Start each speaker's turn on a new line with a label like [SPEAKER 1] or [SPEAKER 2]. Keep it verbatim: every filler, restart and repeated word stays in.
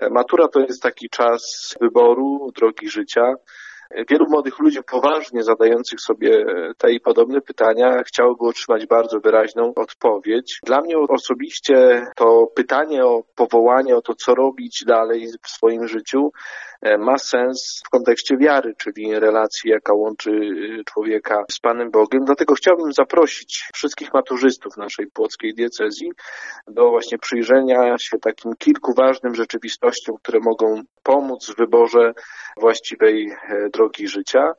[SPEAKER 1] Matura to jest taki czas wyboru drogi życia. Wielu młodych ludzi poważnie zadających sobie te i podobne pytania chciałoby otrzymać bardzo wyraźną odpowiedź. Dla mnie osobiście to pytanie o powołanie, o to, co robić dalej w swoim życiu, ma sens w kontekście wiary, czyli relacji, jaka łączy człowieka z Panem Bogiem. Dlatego chciałbym zaprosić wszystkich maturzystów naszej płockiej diecezji do właśnie przyjrzenia się takim kilku ważnym rzeczywistościom, które mogą pomóc w wyborze właściwej drogi życia.